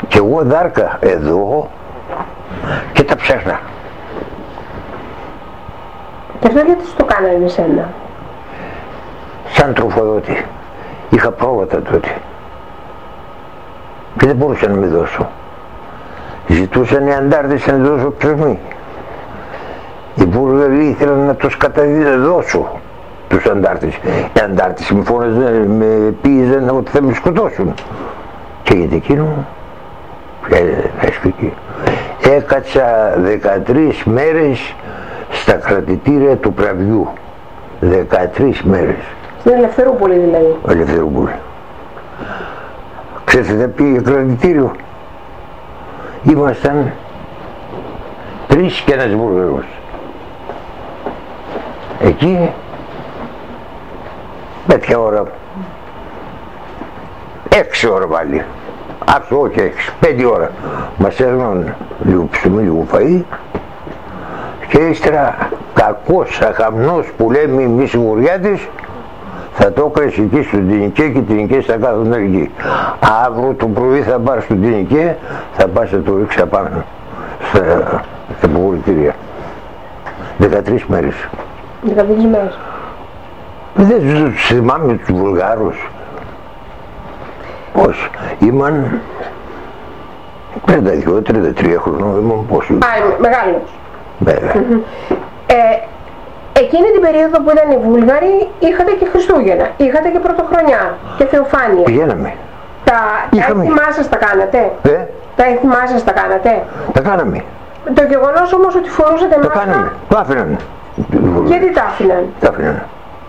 Και εγώ δάρκα εδώ και τα ψάχνα. Και αυτό γιατί σου το κάνανε εσένα? Σαν τροφοδότη. Είχα πρόβατα τότε. Και δεν μπορούσα να με δώσω. Ζητούσαν οι αντάρτες να δώσω ψωμί. Οι Βούλγαροι ήθελαν να τους καταδώσω τους αντάρτες. Οι αντάρτες με φώναζαν, με πίεζαν ότι θα με σκοτώσουν. Και γιατί εκείνο έσφυγε. Έκατσα 13 μέρες στα κρατητήρια του Πραβιού. 13 μέρες. Στην Ελευθερούπολη δηλαδή. Ελευθερούπολη. Ξέρετε τι πήγε κρατητήριο? Ήμασταν 3 και ένας Βούλγαρος. Εκεί τέτοια ώρα, 6 ώρα πάλι. Αυτό όχι 6, 5 ώρα. Μας έδωσαν λίγο ψωμί, λίγο φαΐ και ύστερα κακός αχαμνός που λέμε εμείς οι Βορειάτες θα το έκανες εκεί στον Τινικέ και Τινικέ θα κάθονταν εκεί. Αύριο το πρωί θα πας στον Τινικέ, θα πας να το ρίξεις απάνω στα αποβολητήρια. 13 μέρες. 13 μέρες. Δεν τους θυμάμαι τους Βουλγάρους. Πώς, ήμαν 32-33 χρονών, ήμουν πόσο. Μεγάλος. Βέβαια. Εκείνη την περίοδο που ήταν οι Βούλγαροι είχατε και Χριστούγεννα, είχατε και Πρωτοχρονιά και Θεοφάνεια. Πηγαίναμε. Τα έθιμά σας τα κάνατε? Τα έθιμά σας τα κάνατε? Τα κάναμε. Το γεγονός όμως ότι φορούσατε μάσκα... Τα κάναμε. Το άφηναν. Γιατί τα άφηναν? Τα άφηναν.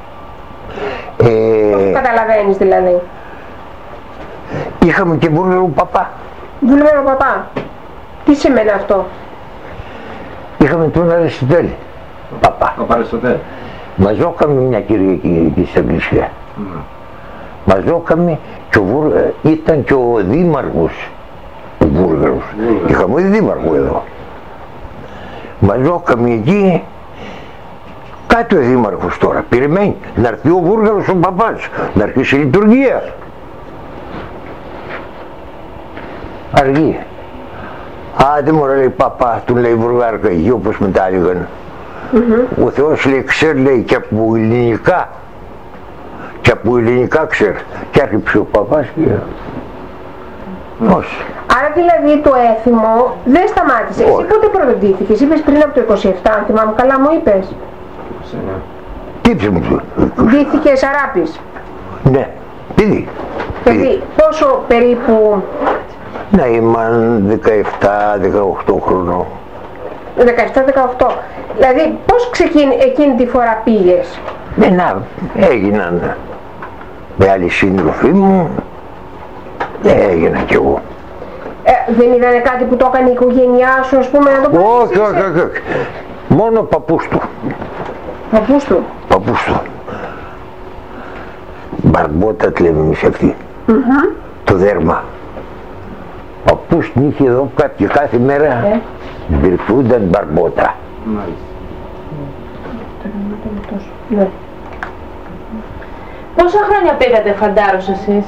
Πώς καταλαβαίνεις δηλαδή? Είχαμε και Βούλγαρο παπά. Βούλγαρο παπά. Τι σημαίνει αυτό? Είχαμε τον Αριστοτέλη. Παπά. Ο Αριστοτέλη. Μαζόκαμε μια Κυριακή εκεί στην εκκλησία. Μαζόκαμε και ήταν και ο δήμαρχος ο Βούλγαρος. Είχαμε δήμαρχο εδώ. Μαζόκαμε εκεί. Κάτι ο δήμαρχος τώρα. Περιμένει να έρθει ο Βούλγαρος ο παπάς. Να αρχίσει η λειτουργία. Αργεί. Άντε μωρέ λέει παπά, του λέει Βουλγάρικα εκεί όπως μετά έλεγαν. Ο Θεός λέει ξέρει λέει και από ελληνικά. Και από ελληνικά ξέρει. Και άρχισε ο παπάς και... Όχι. Άρα δηλαδή το έθιμο δεν σταμάτησε. Εσύ πότε πρωτοτήθηκες? Είπες πριν από το 27, αν θυμάμαι καλά μου είπες. Τι είπες μου? Ντύθηκες Αράπης. Ναι. Παιδί. Δηλαδή πόσο περίπου? Να ήμουν 17-18 χρονών. 17-18. Δηλαδή πώς εκείνη τη φορά πήγες? Να, έγιναν με άλλη σύντροφή μου, έγινα κι εγώ. Δεν ήταν κάτι που το έκανε η οικογένειά σου, ας πούμε, να το Όχι. Μόνο παππούς του. Παππούς του? Παππούς του. Μπαρμπότα τη λέμε εμείς αυτή. Το δέρμα. Παππούς την είχε εδώ και κάθε μέρα μπυρφούνταν μπαρμπότα. Ναι. Πόσα χρόνια πήγατε φαντάρους εσείς?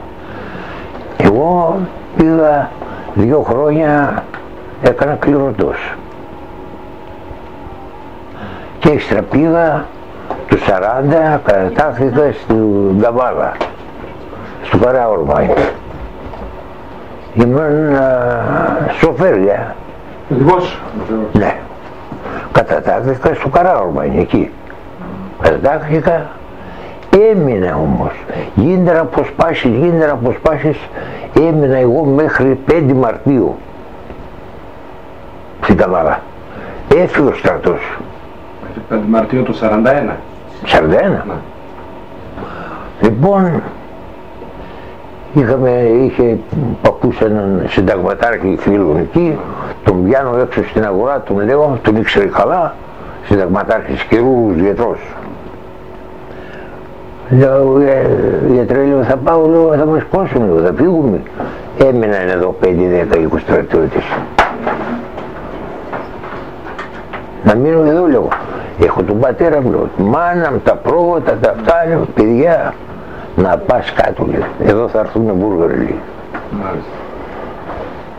Εγώ πήγα 2 χρόνια, έκανα κληρωτός. Και έξτρα πήγα του 40, κατατάχθηκα στην Καβάλα, στο Καράορμα. Ήμουν σοφέρια. Οδηγός. Ναι. Κατατάχθηκα στο Καράορμα, είναι εκεί. Κατατάχθηκα, έμεινα όμως. Γίνονταν αποσπάσεις, έμεινα εγώ μέχρι 5 Μαρτίου. Στην Καβάλα. Έφυγε ο στρατός. 5 Μαρτίου του 41. 41. Ναι. Λοιπόν, είχε παππούς έναν συνταγματάρχη φίλων εκεί, τον πιάνω έξω στην αγορά, τον λέω, τον ήξερε καλά, συνταγματάρχης καιρούς γιατρός. Λέω, γιατρέ, λέω, θα πάω, λέω, θα μας κόσουν, λέω, θα φύγουμε. Έμειναν εδώ 5, 10, 20 στρατιώτες. Να μείνω εδώ, λέω. Έχω τον πατέρα μου, λέω, μάνα μου, τα πρόβατα, τα αυτά, λέω, παιδιά, να πας κάτω, λέω. Εδώ θα έρθουν Βούλγαροι, λέει.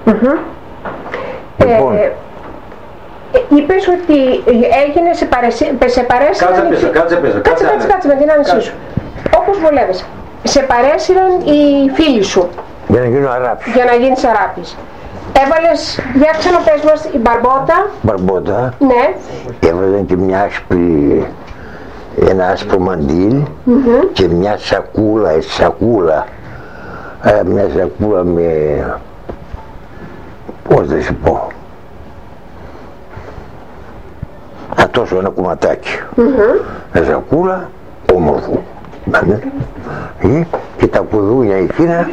Λοιπόν, είπες ότι έγινε σε παρέσυραν... Κάτσε με την άνεσή σου. Όπως βολεύεσαι. Σε παρέσυραν οι φίλοι σου. Για να γίνω αράπης. Για να γίνεις αράπης. Έβαλες, για ξαναπες μας, η μπαρμπότα. Μπαρμπότα. Ναι. Έβαλαν και μια άσπρη, ένα άσπρο μαντίλ και μια σακούλα, μια σακούλα με, πώς θα σου πω, τόσο ένα κομματάκι, μια σακούλα όμορφο, και τα κουδούνια εκείνα,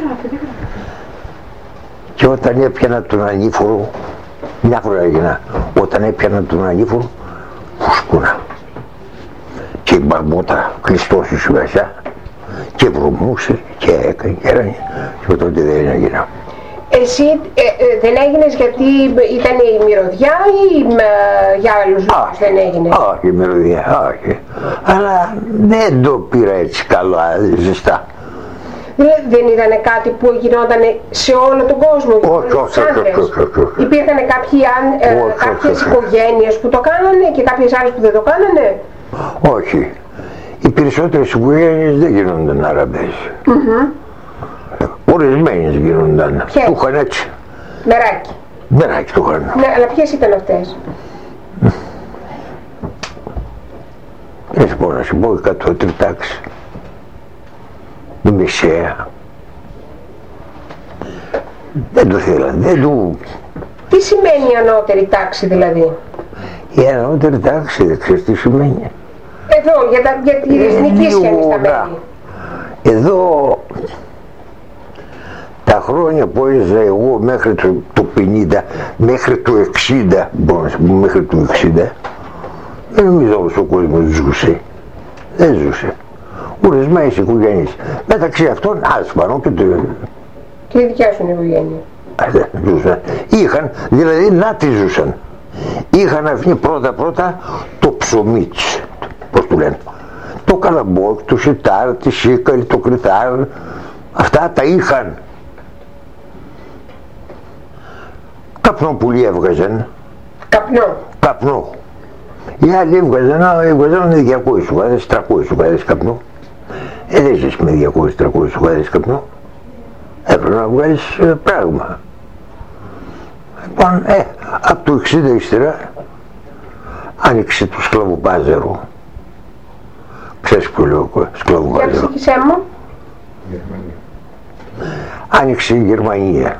και όταν έπιανα τον ανήφορο, μια φορά έγινα, όταν έπιανα τον ανήφορο, φουσκούνα. Και η μπαρμπότα κλειστώσει μέσα και βρωμούσε και έκανε και έρανε, και τότε δεν έγινα. Εσύ δεν έγινες γιατί ήταν η μυρωδιά ή για άλλους λόγους δεν έγινες? Όχι, μυρωδιά, όχι. Αλλά δεν το πήρα έτσι καλά, ζεστά. Δεν ήταν κάτι που γινόταν σε όλο τον κόσμο? Όχι. Υπήρχαν κάποιες οικογένειες που το κάνανε και κάποιες άλλες που δεν το κάνανε? Όχι. Οι περισσότερες οικογένειες δεν γίνονταν Αραβές. Ορισμένες γίνονταν. Του είχαν έτσι. Μεράκι του είχαν. Ναι, αλλά ποιες ήταν αυτές? Δεν σου πω να σου πω, η κατώτερη τάξη, η μεσαία. Δεν το θέλαν, δεν του... Τι σημαίνει η ανώτερη τάξη δηλαδή? Η ανώτερη τάξη δεν ξέρεις τι σημαίνει. Εδώ, για τη εθνική σχέση στα μέλη. Εδώ, τα χρόνια που έζησα εγώ μέχρι το 50, μέχρι το 60, μπορώ να σου πω, μέχρι το 60, δεν νομίζω όλος ο κόσμος ζούσε. Δεν ζούσε. Ορισμένες οικογένειες. Μεταξύ αυτών, άσπανο και το... Και η δικιά σου είναι η οικογένεια? Ζούσαν. Είχαν, δηλαδή να τη ζούσαν. Είχαν αυτοί πρώτα το ψωμί τους, πώς του λένε. Το καλαμπόκι, το σιτάρ, τη σίκαλη, το κριτάρ, αυτά τα είχαν. Καπνό πουλί έβγαζαν. Καπνό. Οι άλλοι έβγαζαν 200 300 καπνό. Δεν ζεις με 200-300 καπνό. Έπρεπε να βγάλεις πράγμα. Λοιπόν, από το 60 ύστερα άνοιξε το σκλαβοπάζαρο. Ξέρεις που λέω σκλαβοπάζαρο? Για ψυχησέ μου. Άνοιξε η Γερμανία.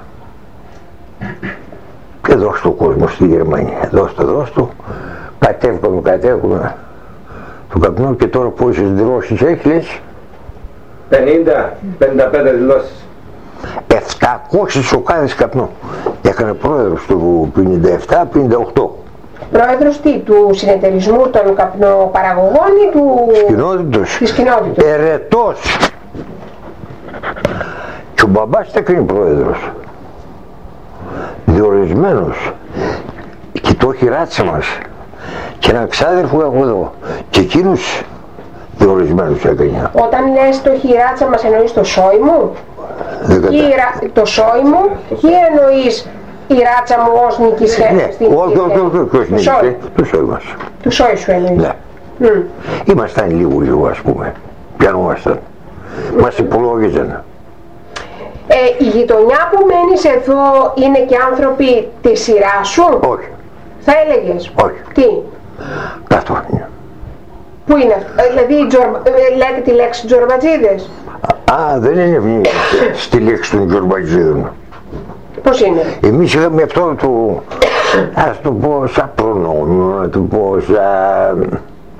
Και δώσ' το κόσμο στη Γερμανία. Δώσ' το. Κατέβηκαμε το καπνό και τώρα πόσες δηλώσεις έχει λες? 50-55 δηλώσεις. 700 σοκάδες καπνό. Έκανε πρόεδρος του 57-58. Πρόεδρος τι, του συνεταιρισμού των καπνοπαραγωγών ή της κοινότητας? Ερετός. Και ο μπαμπάς τα έκανε πρόεδρος. Διορισμένος. Και το έχει ράτσα μας. Και έναν ξάδερφο έχω εδώ. Και εκείνους διορισμένους έκανε. Όταν λες το χειράτσα μας εννοείς το σόι μου? Το σόι μου ή εννοείς η ράτσα μου ως νίκη σχέση? Ναι, όχι, το σόι μας. Το σόι σου εννοείς? Ναι. Ήμασταν λίγο ας πούμε. Πιανόμασταν. Μας υπολόγιζαν. Η γειτονιά που μένεις εδώ είναι και άνθρωποι της σειράς σου? Όχι. Θα έλεγες? Όχι. Τι? Καθόλου. Πού είναι αυτό? Δηλαδή λέτε τη λέξη τζορμπατζίδες? Δεν είναι στη λέξη των τζορμπατζίδων. Πώς είναι? Εμείς είχαμε αυτό το, ας το πω, σαν προνόμιο, να το πω, σαν...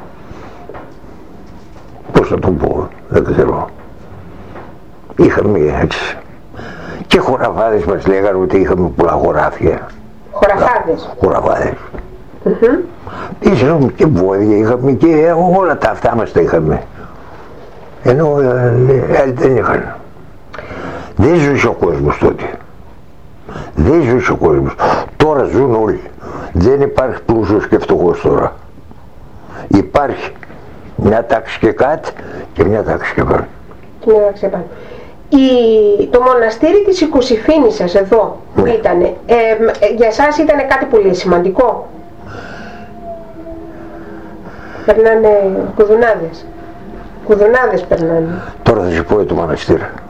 πώς θα το πω, δεν ξέρω. Είχαμε έτσι. Και χωραφάδες μας λέγανε ότι είχαμε πολλά χωράφια. Χωραφάδες. Είχαμε και βόδια, είχαμε και όλα τα αυτά μας τα είχαμε. Ενώ άλλοι δεν είχαν. Δεν ζούσε ο κόσμος τότε. Δεν ζούσε ο κόσμος. Τώρα ζουν όλοι. Δεν υπάρχει πλούσιος και φτωχός τώρα. Υπάρχει μια τάξη και κάτι και μια τάξη και πάνω. Και μια τάξη και πάνω. Το μοναστήρι της Οικουσιφίνισσας εδώ που ήτανε, για εσάς ήτανε κάτι πολύ σημαντικό? Περνάνε κουδουνάδες περνάνε. Τώρα θα σου πω για το μοναστήρι.